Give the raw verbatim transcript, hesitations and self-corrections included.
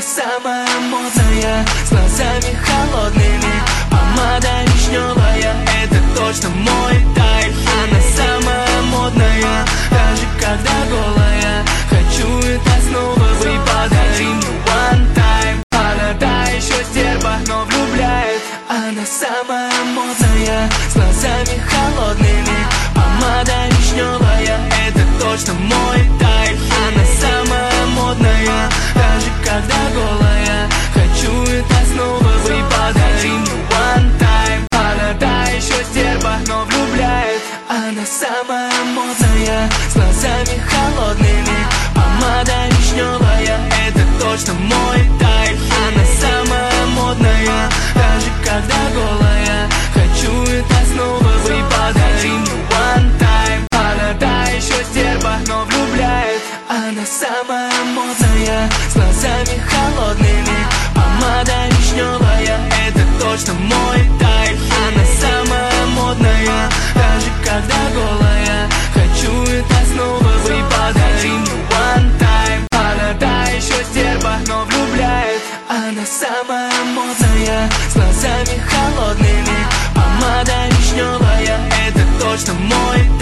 самая модная, с глазами холодными, помада вишневая, это точно мой тайп. Она самая модная, даже когда голая. Хочу это снова, вы подари мне one time. Она та еще стерва, но влюбляет. Она самая модная, с глазами холодными, помада вишневая, это точно мой тайп. Она самая модная, даже когда голая. Хочу это снова, вы подари мне one time. Она та еще стерва, но влюбляет. Она самая модная, с глазами холодными, помада вишневая, это точно мой тайп. Она самая модная, даже когда голая. Хочу это снова, вы подари мне one time. Она та еще стерва, но влюбляет. Она самая модная, с глазами холодными, помада вишневая, это точно мой тайп. Она самая модная, даже когда голая. Хочу это снова, вы подари мне one time. Она та еще стерва, но влюбляет. Она самая модная, с глазами холодными, помада вишневая, это точно мой